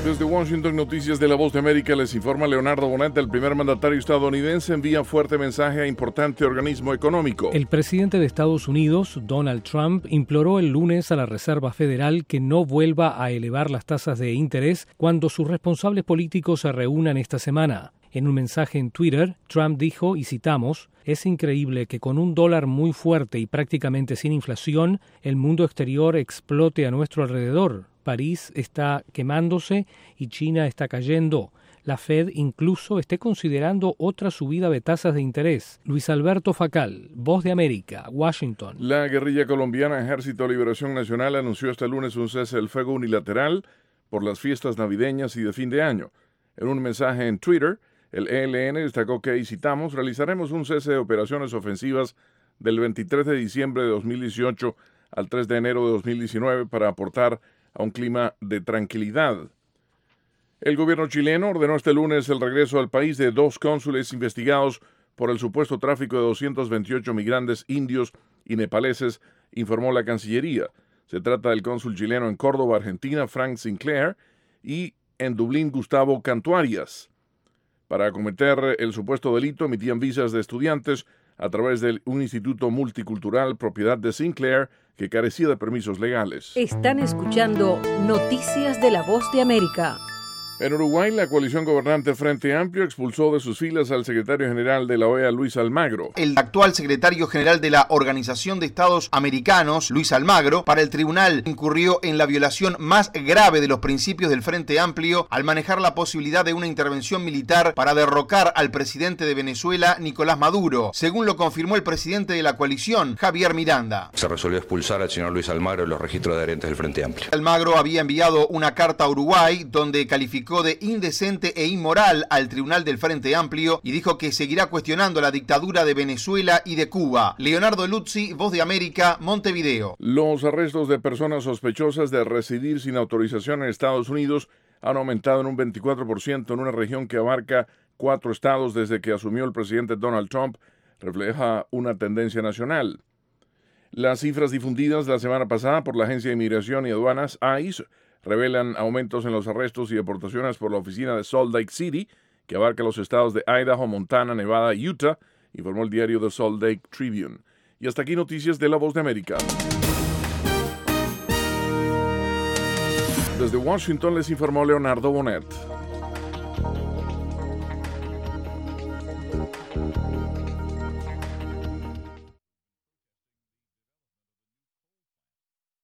Desde Washington, Noticias de la Voz de América, les informa Leonardo Bonet. El primer mandatario estadounidense envía fuerte mensaje a importante organismo económico. El presidente de Estados Unidos, Donald Trump, imploró el lunes a la Reserva Federal que no vuelva a elevar las tasas de interés cuando sus responsables políticos se reúnan esta semana. En un mensaje en Twitter, Trump dijo, y citamos, «Es increíble que con un dólar muy fuerte y prácticamente sin inflación, el mundo exterior explote a nuestro alrededor. París está quemándose y China está cayendo. La Fed incluso esté considerando otra subida de tasas de interés». Luis Alberto Facal, Voz de América, Washington. La guerrilla colombiana Ejército de Liberación Nacional anunció este lunes un cese del fuego unilateral por las fiestas navideñas y de fin de año. En un mensaje en Twitter, el ELN destacó que, y citamos, «realizaremos un cese de operaciones ofensivas del 23 de diciembre de 2018 al 3 de enero de 2019 para aportar a un clima de tranquilidad». El gobierno chileno ordenó este lunes el regreso al país de 2 cónsules investigados por el supuesto tráfico de 228 migrantes indios y nepaleses, informó la Cancillería. Se trata del cónsul chileno en Córdoba, Argentina, Frank Sinclair, y en Dublín, Gustavo Cantuarias. Para cometer el supuesto delito, emitían visas de estudiantes a través de un instituto multicultural propiedad de Sinclair que carecía de permisos legales. Están escuchando Noticias de la Voz de América. En Uruguay, la coalición gobernante Frente Amplio expulsó de sus filas al secretario general de la OEA, Luis Almagro. El actual secretario general de la Organización de Estados Americanos, Luis Almagro, para el tribunal incurrió en la violación más grave de los principios del Frente Amplio al manejar la posibilidad de una intervención militar para derrocar al presidente de Venezuela, Nicolás Maduro, según lo confirmó el presidente de la coalición, Javier Miranda. Se resolvió expulsar al señor Luis Almagro de los registros de adherentes del Frente Amplio. Almagro había enviado una carta a Uruguay donde calificó de indecente e inmoral al Tribunal del Frente Amplio y dijo que seguirá cuestionando la dictadura de Venezuela y de Cuba. Leonardo Luzzi, Voz de América, Montevideo. Los arrestos de personas sospechosas de residir sin autorización en Estados Unidos han aumentado en un 24% en una región que abarca 4 estados desde que asumió el presidente Donald Trump, refleja una tendencia nacional. Las cifras difundidas la semana pasada por la Agencia de Inmigración y Aduanas, ICE, revelan aumentos en los arrestos y deportaciones por la oficina de Salt Lake City, que abarca los estados de Idaho, Montana, Nevada y Utah, informó el diario The Salt Lake Tribune. Y hasta aquí Noticias de la Voz de América. Desde Washington les informó Leonardo Bonet.